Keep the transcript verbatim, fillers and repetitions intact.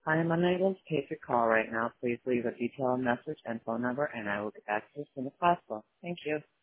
I am unable to take your call right now. Please leave a detailed message and phone number, and I will get back to you as soon as possible. Thank you.